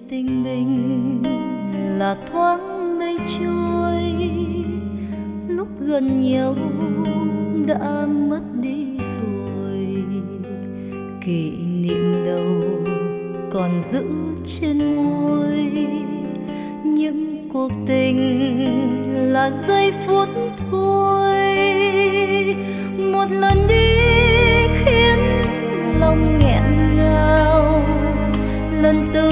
tình mình là thoáng mây trôi, lúc gần nhau đã mất đi rồi, kỷ niệm đâu còn giữ trên môi. Những cuộc tình là giây phút thôi, một lần đi khiến lòng nghẹn ngào, lần từ